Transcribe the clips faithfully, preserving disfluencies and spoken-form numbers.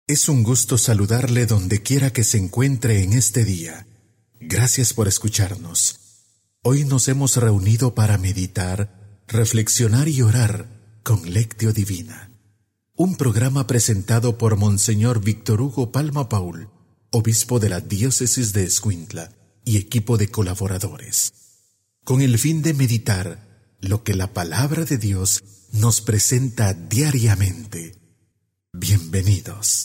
Es un gusto saludarle donde quiera que se encuentre en este día. Gracias por escucharnos. Hoy nos hemos reunido para meditar, reflexionar y orar con Lectio Divina. Un programa presentado por Monseñor Víctor Hugo Palma Paul, obispo de la diócesis de Escuintla, y equipo de colaboradores, con el fin de meditar lo que la palabra de Dios nos presenta diariamente. Bienvenidos.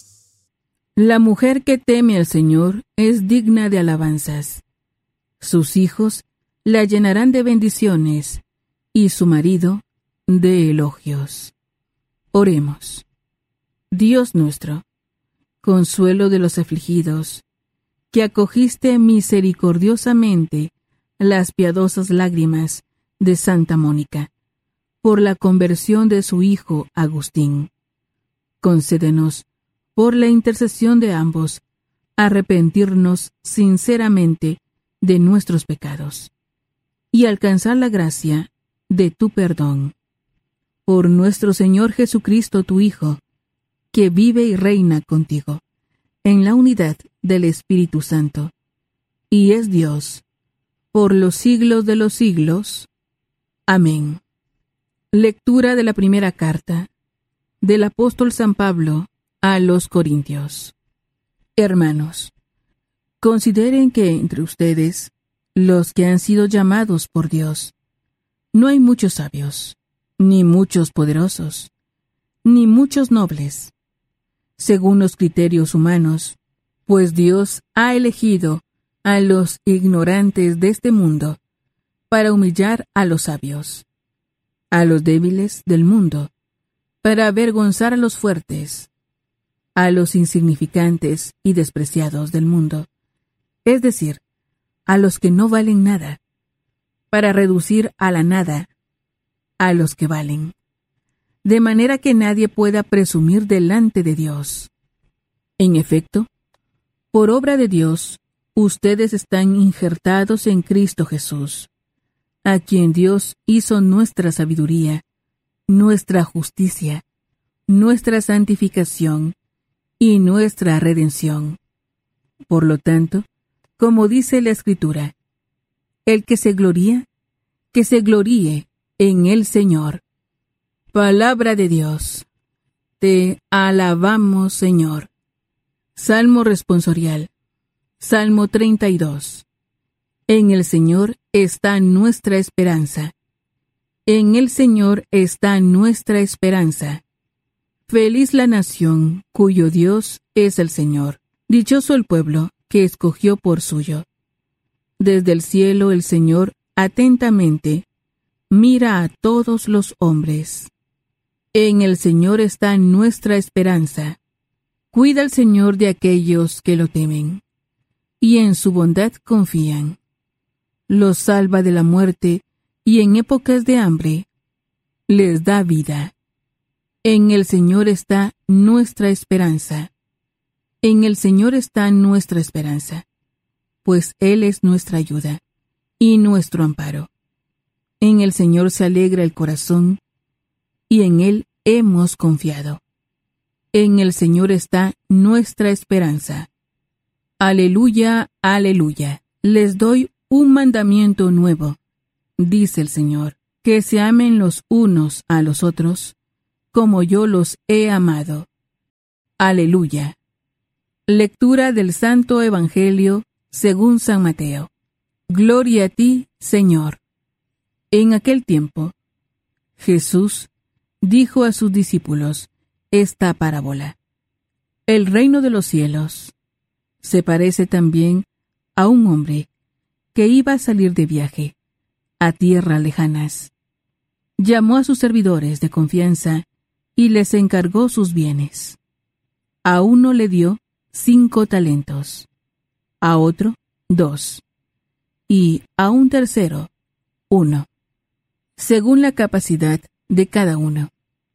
La mujer que teme al Señor es digna de alabanzas. Sus hijos la llenarán de bendiciones y su marido de elogios. Oremos. Dios nuestro, consuelo de los afligidos, que acogiste misericordiosamente las piadosas lágrimas de Santa Mónica por la conversión de su hijo Agustín. Concédenos, por la intercesión de ambos, arrepentirnos sinceramente de nuestros pecados y alcanzar la gracia de tu perdón. Por nuestro Señor Jesucristo, tu Hijo, que vive y reina contigo, en la unidad del Espíritu Santo, y es Dios, por los siglos de los siglos. Amén. Lectura de la primera carta del apóstol San Pablo a los Corintios. Hermanos, consideren que entre ustedes, los que han sido llamados por Dios, no hay muchos sabios, ni muchos poderosos, ni muchos nobles, según los criterios humanos, pues Dios ha elegido a los ignorantes de este mundo para humillar a los sabios, a los débiles del mundo, para avergonzar a los fuertes, a los insignificantes y despreciados del mundo, es decir, a los que no valen nada, para reducir a la nada a los que valen, de manera que nadie pueda presumir delante de Dios. En efecto, por obra de Dios, ustedes están injertados en Cristo Jesús, a quien Dios hizo nuestra sabiduría, nuestra justicia, nuestra santificación y nuestra redención. Por lo tanto, como dice la Escritura, el que se gloría, que se gloríe en el Señor. Palabra de Dios. Te alabamos, Señor. Salmo responsorial. Salmo treinta y dos. En el Señor está nuestra esperanza. En el Señor está nuestra esperanza. Feliz la nación cuyo Dios es el Señor. Dichoso el pueblo que escogió por suyo. Desde el cielo el Señor atentamente mira a todos los hombres. En el Señor está nuestra esperanza. Cuida el Señor de aquellos que lo temen, y en su bondad confían. Los salva de la muerte, y en épocas de hambre les da vida. En el Señor está nuestra esperanza. En el Señor está nuestra esperanza, pues Él es nuestra ayuda y nuestro amparo. En el Señor se alegra el corazón, y en Él hemos confiado. En el Señor está nuestra esperanza. Aleluya, aleluya. Les doy un mandamiento nuevo, dice el Señor, que se amen los unos a los otros, como yo los he amado. Aleluya. Lectura del Santo Evangelio según San Mateo. Gloria a ti, Señor. En aquel tiempo, Jesús dijo a sus discípulos esta parábola. El reino de los cielos se parece también a un hombre que iba a salir de viaje a tierras lejanas. Llamó a sus servidores de confianza y les encargó sus bienes. A uno le dio cinco talentos, a otro dos, y a un tercero uno, según la capacidad de cada uno.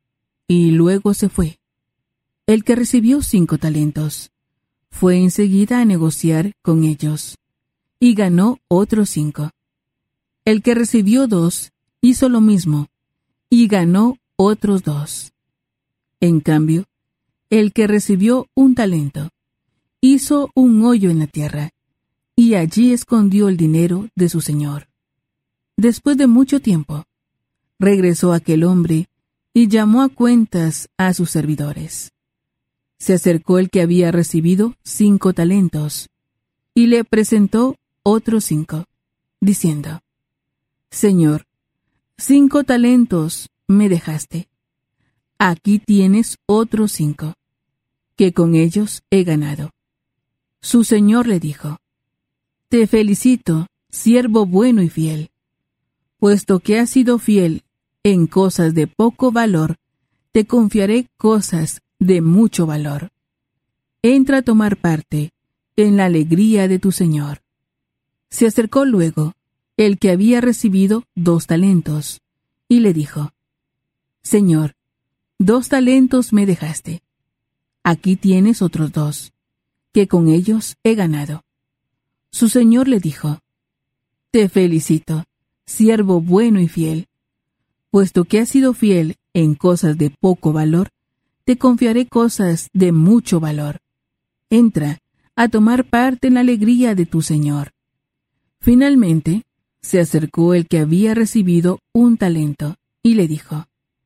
Y luego se fue. El que recibió cinco talentos fue enseguida a negociar con ellos, y ganó otros cinco. El que recibió dos hizo lo mismo, y ganó otros dos. En cambio, el que recibió un talento, hizo un hoyo en la tierra, y allí escondió el dinero de su señor. Después de mucho tiempo, regresó aquel hombre y llamó a cuentas a sus servidores. Se acercó el que había recibido cinco talentos, y le presentó otros cinco, diciendo: Señor, cinco talentos me dejaste. Aquí tienes otros cinco, que con ellos he ganado. Su señor le dijo: Te felicito, siervo bueno y fiel. Puesto que has sido fiel en cosas de poco valor, te confiaré cosas de mucho valor. Entra a tomar parte en la alegría de tu señor. Se acercó luego el que había recibido dos talentos, y le dijo: Señor, dos talentos me dejaste. Aquí tienes otros dos, que con ellos he ganado. Su señor le dijo: Te felicito, siervo bueno y fiel. Puesto que has sido fiel en cosas de poco valor, te confiaré cosas de mucho valor. Entra a tomar parte en la alegría de tu señor. Finalmente, se acercó el que había recibido un talento, y le dijo: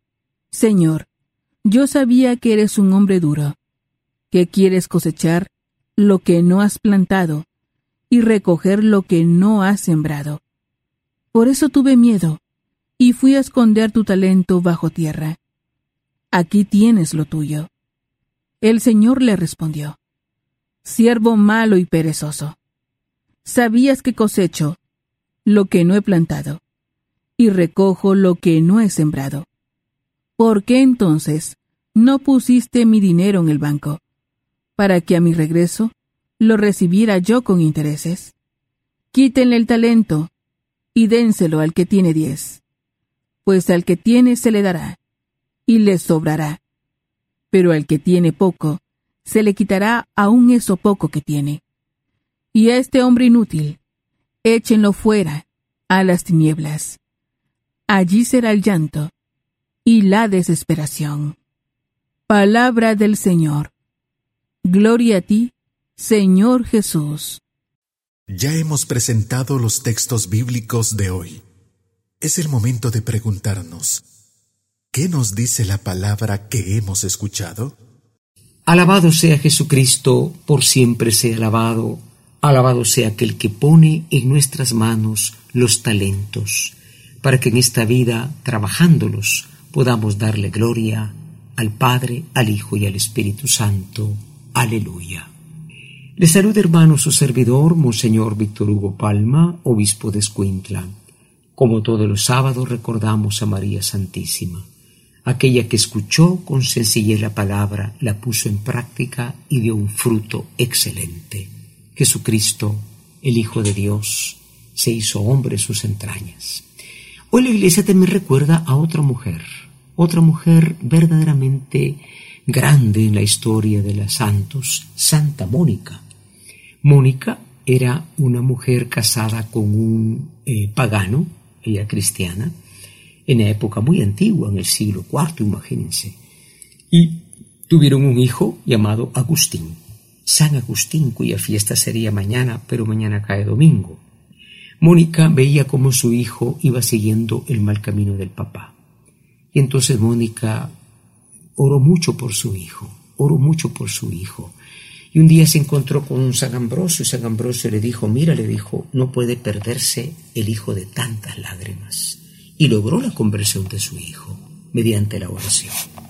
Señor, yo sabía que eres un hombre duro, que quieres cosechar lo que no has plantado y recoger lo que no has sembrado. Por eso tuve miedo y fui a esconder tu talento bajo tierra. Aquí tienes lo tuyo. El Señor le respondió: Siervo malo y perezoso, sabías que cosecho lo que no he plantado y recojo lo que no he sembrado. ¿Por qué entonces no pusiste mi dinero en el banco, para que a mi regreso lo recibiera yo con intereses? Quítenle el talento y dénselo al que tiene diez, pues al que tiene se le dará, y le sobrará, pero al que tiene poco, se le quitará aún eso poco que tiene. Y a este hombre inútil, échenlo fuera, a las tinieblas. Allí será el llanto y la desesperación. Palabra del Señor. Gloria a ti, Señor Jesús. Ya hemos presentado los textos bíblicos de hoy. Es el momento de preguntarnos: ¿qué nos dice la palabra que hemos escuchado? Alabado sea Jesucristo, por siempre sea alabado. Alabado sea aquel que pone en nuestras manos los talentos, para que en esta vida, trabajándolos, podamos darle gloria al Padre, al Hijo y al Espíritu Santo. Aleluya. Le saluda, hermano, su servidor, Monseñor Víctor Hugo Palma, obispo de Escuintla. Como todos los sábados recordamos a María Santísima, aquella que escuchó con sencillez la palabra, la puso en práctica y dio un fruto excelente. Jesucristo, el Hijo de Dios, se hizo hombre en sus entrañas. Hoy la Iglesia también recuerda a otra mujer, otra mujer verdaderamente grande en la historia de los santos, Santa Mónica. Mónica era una mujer casada con un eh, pagano, ella cristiana, en la época muy antigua, en el siglo cuarto, imagínense. Y tuvieron un hijo llamado Agustín, San Agustín, cuya fiesta sería mañana, pero mañana cae domingo. Mónica veía cómo su hijo iba siguiendo el mal camino del papá. Y entonces Mónica oró mucho por su hijo, oró mucho por su hijo. Y un día se encontró con un San Ambrosio, y San Ambrosio le dijo: mira, le dijo, no puede perderse el hijo de tantas lágrimas. Y logró la conversión de su hijo mediante la oración.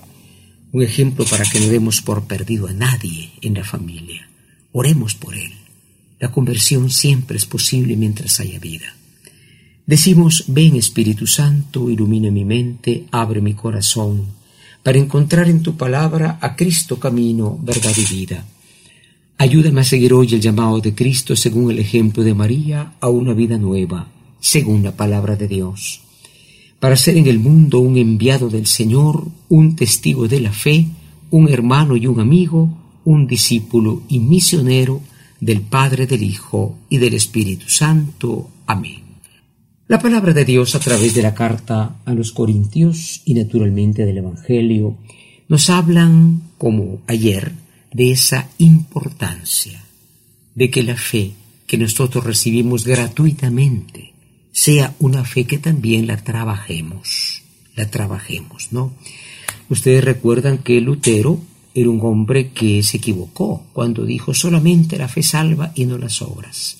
Un ejemplo para que no demos por perdido a nadie en la familia. Oremos por él. La conversión siempre es posible mientras haya vida. Decimos: ven Espíritu Santo, ilumina mi mente, abre mi corazón, para encontrar en tu palabra a Cristo camino, verdad y vida. Ayúdame a seguir hoy el llamado de Cristo según el ejemplo de María a una vida nueva, según la palabra de Dios, para ser en el mundo un enviado del Señor, un testigo de la fe, un hermano y un amigo, un discípulo y misionero del Padre, del Hijo y del Espíritu Santo. Amén. La palabra de Dios a través de la carta a los Corintios y naturalmente del Evangelio nos hablan como ayer, de esa importancia de que la fe que nosotros recibimos gratuitamente sea una fe que también la trabajemos, la trabajemos, ¿no? Ustedes recuerdan que Lutero era un hombre que se equivocó cuando dijo solamente la fe salva y no las obras.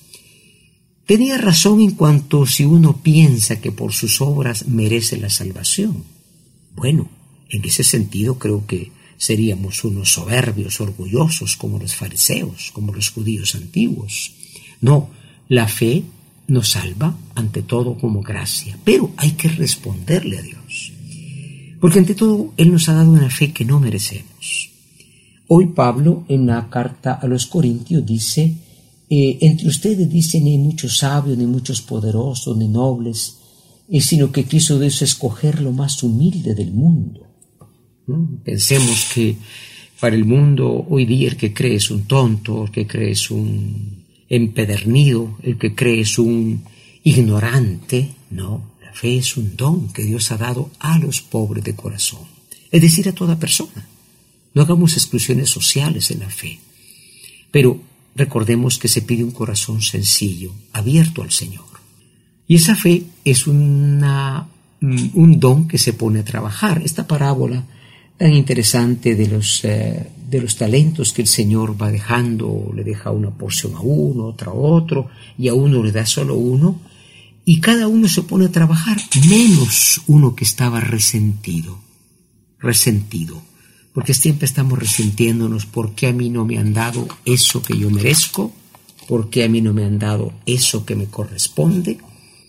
Tenía razón en cuanto si uno piensa que por sus obras merece la salvación. Bueno, en ese sentido creo que seríamos unos soberbios, orgullosos, como los fariseos, como los judíos antiguos. No, la fe nos salva ante todo como gracia, pero hay que responderle a Dios, porque ante todo Él nos ha dado una fe que no merecemos. Hoy Pablo en la carta a los Corintios dice, eh, entre ustedes dicen ni muchos sabios, ni muchos poderosos, ni nobles, eh, sino que quiso Dios escoger lo más humilde del mundo. ¿No? Pensemos que para el mundo hoy día el que cree es un tonto, el que cree es un empedernido, el que cree es un ignorante. No, la fe es un don que Dios ha dado a los pobres de corazón, es decir, a toda persona. No hagamos exclusiones sociales en la fe, pero recordemos que se pide un corazón sencillo, abierto al Señor. Y esa fe es una, un don que se pone a trabajar. Esta parábola tan interesante de los, eh, de los talentos que el Señor va dejando, le deja una porción a uno, otra a otro, y a uno le da solo uno, y cada uno se pone a trabajar, menos uno que estaba resentido, resentido, porque siempre estamos resintiéndonos, ¿por qué a mí no me han dado eso que yo merezco? ¿Por qué a mí no me han dado eso que me corresponde?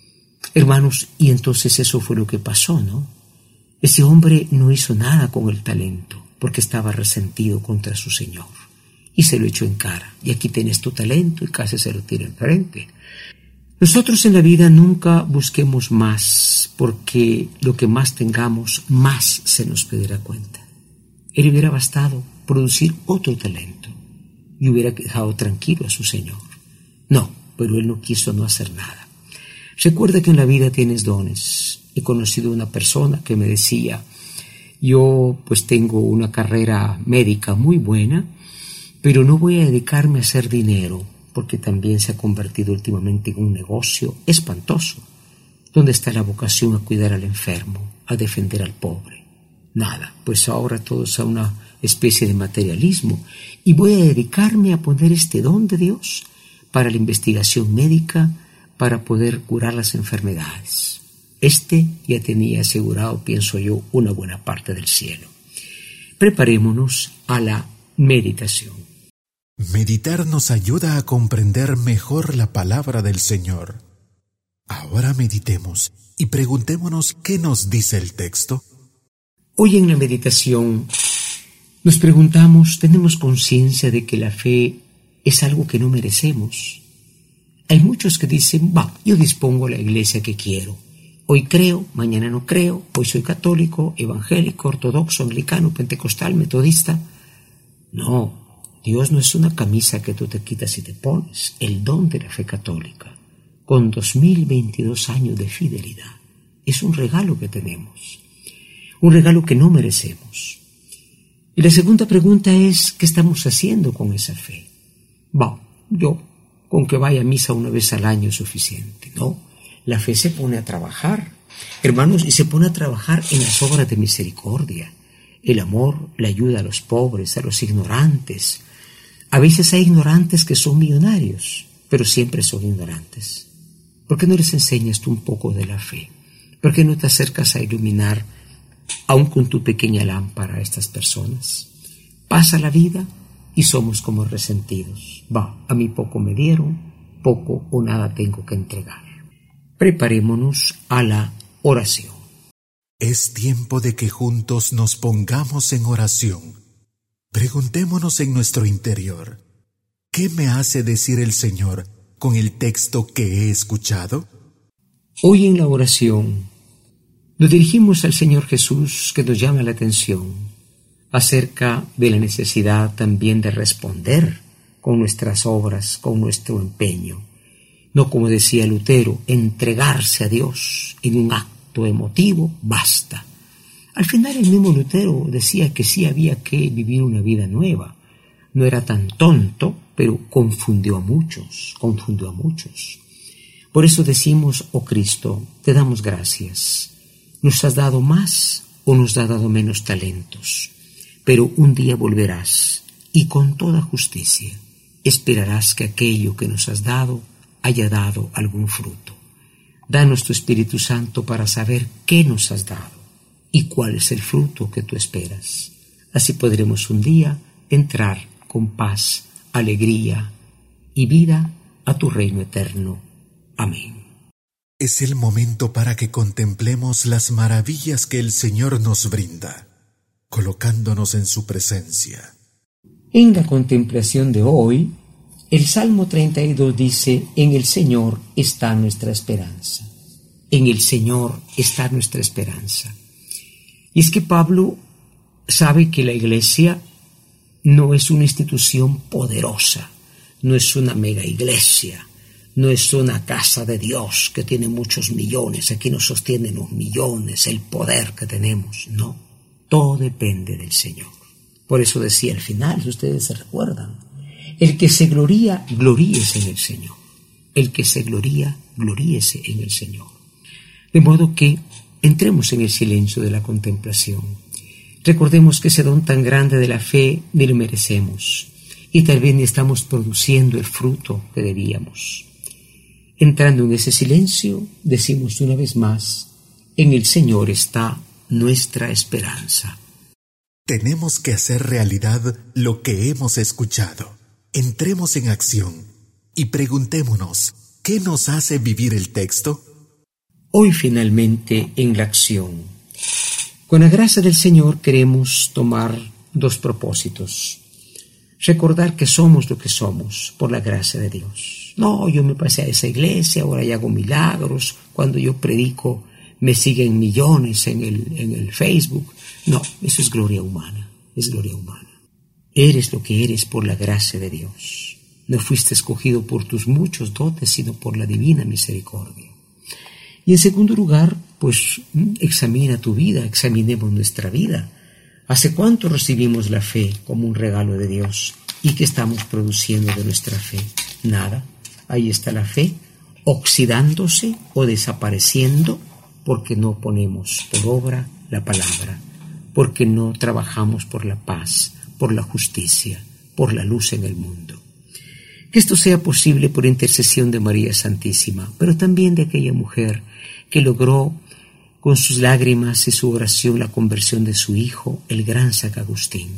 Hermanos, y entonces eso fue lo que pasó, ¿no? Ese hombre no hizo nada con el talento porque estaba resentido contra su Señor y se lo echó en cara. Y aquí tienes tu talento y casi se lo tira enfrente. Nosotros en la vida nunca busquemos más, porque lo que más tengamos, más se nos pedirá cuenta. Él hubiera bastado producir otro talento y hubiera dejado tranquilo a su Señor. No, pero él no quiso no hacer nada. Recuerda que en la vida tienes dones. He conocido una persona que me decía, yo pues tengo una carrera médica muy buena, pero no voy a dedicarme a hacer dinero, porque también se ha convertido últimamente en un negocio espantoso. ¿Dónde está la vocación a cuidar al enfermo, a defender al pobre? Nada, pues ahora todo es una especie de materialismo, y voy a dedicarme a poner este don de Dios para la investigación médica, para poder curar las enfermedades. Este ya tenía asegurado, pienso yo, una buena parte del cielo. Preparémonos a la meditación. Meditar nos ayuda a comprender mejor la palabra del Señor. Ahora meditemos y preguntémonos qué nos dice el texto. Hoy en la meditación nos preguntamos, ¿tenemos conciencia de que la fe es algo que no merecemos? Hay muchos que dicen, va, yo dispongo la iglesia que quiero. Hoy creo, mañana no creo, hoy soy católico, evangélico, ortodoxo, anglicano, pentecostal, metodista. No, Dios no es una camisa que tú te quitas y te pones, el don de la fe católica, con dos mil veintidós años de fidelidad. Es un regalo que tenemos, un regalo que no merecemos. Y la segunda pregunta es, ¿qué estamos haciendo con esa fe? Va, yo, con que vaya a misa una vez al año es suficiente, ¿no? La fe se pone a trabajar, hermanos, y se pone a trabajar en las obras de misericordia. El amor, la ayuda a los pobres, a los ignorantes. A veces hay ignorantes que son millonarios, pero siempre son ignorantes. ¿Por qué no les enseñas tú un poco de la fe? ¿Por qué no te acercas a iluminar, aún con tu pequeña lámpara, a estas personas? Pasa la vida y somos como resentidos. Va, a mí poco me dieron, poco o nada tengo que entregar. Preparémonos a la oración. Es tiempo de que juntos nos pongamos en oración. Preguntémonos en nuestro interior, ¿qué me hace decir el Señor con el texto que he escuchado? Hoy en la oración nos dirigimos al Señor Jesús, que nos llama la atención acerca de la necesidad también de responder con nuestras obras, con nuestro empeño. No, como decía Lutero, entregarse a Dios en un acto emotivo basta. Al final el mismo Lutero decía que sí había que vivir una vida nueva. No era tan tonto, pero confundió a muchos, confundió a muchos. Por eso decimos, oh Cristo, te damos gracias. Nos has dado más o nos has dado menos talentos, pero un día volverás y con toda justicia esperarás que aquello que nos has dado haya dado algún fruto. Danos tu Espíritu Santo para saber qué nos has dado y cuál es el fruto que tú esperas. Así podremos un día entrar con paz, alegría y vida a tu reino eterno. Amén. Es el momento para que contemplemos las maravillas que el Señor nos brinda, colocándonos en su presencia. En la contemplación de hoy, el Salmo treinta y dos dice: en el Señor está nuestra esperanza. En el Señor está nuestra esperanza. Y es que Pablo sabe que la Iglesia no es una institución poderosa, no es una mega iglesia, no es una casa de Dios que tiene muchos millones, aquí nos sostienen los millones, el poder que tenemos. No, todo depende del Señor. Por eso decía al final, si ustedes se recuerdan, el que se gloría, gloríese en el Señor. El que se gloría, gloríese en el Señor. De modo que entremos en el silencio de la contemplación. Recordemos que ese don tan grande de la fe ni lo merecemos y tal vez ni estamos produciendo el fruto que debíamos. Entrando en ese silencio, decimos una vez más: en el Señor está nuestra esperanza. Tenemos que hacer realidad lo que hemos escuchado. Entremos en acción y preguntémonos, ¿qué nos hace vivir el texto? Hoy finalmente en la acción. Con la gracia del Señor queremos tomar dos propósitos. Recordar que somos lo que somos por la gracia de Dios. No, yo me pasé a esa iglesia, ahora ya hago milagros, cuando yo predico me siguen millones en el, en el Facebook. No, eso es gloria humana, es gloria humana. Eres lo que eres por la gracia de Dios. No fuiste escogido por tus muchos dotes, sino por la divina misericordia. Y en segundo lugar, pues examina tu vida, examinemos nuestra vida. ¿Hace cuánto recibimos la fe como un regalo de Dios? ¿Y qué estamos produciendo de nuestra fe? Nada. Ahí está la fe, oxidándose o desapareciendo porque no ponemos por obra la palabra, porque no trabajamos por la paz, por la justicia, por la luz en el mundo. Que esto sea posible por intercesión de María Santísima, pero también de aquella mujer que logró con sus lágrimas y su oración la conversión de su hijo, el gran San Agustín.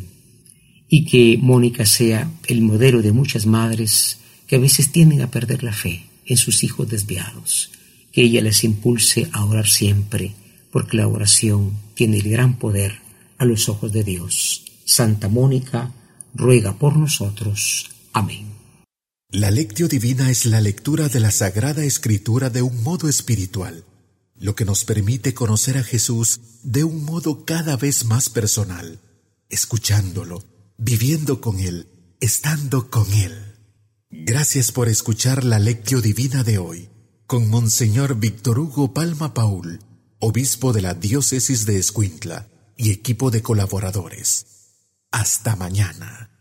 Y que Mónica sea el modelo de muchas madres que a veces tienden a perder la fe en sus hijos desviados. Que ella les impulse a orar siempre, porque la oración tiene el gran poder a los ojos de Dios. Santa Mónica ruega por nosotros. Amén. La Lectio Divina es la lectura de la Sagrada Escritura de un modo espiritual, lo que nos permite conocer a Jesús de un modo cada vez más personal, escuchándolo, viviendo con Él, estando con Él. Gracias por escuchar la Lectio Divina de hoy, con Monseñor Víctor Hugo Palma Paul, obispo de la Diócesis de Escuintla y equipo de colaboradores. Hasta mañana.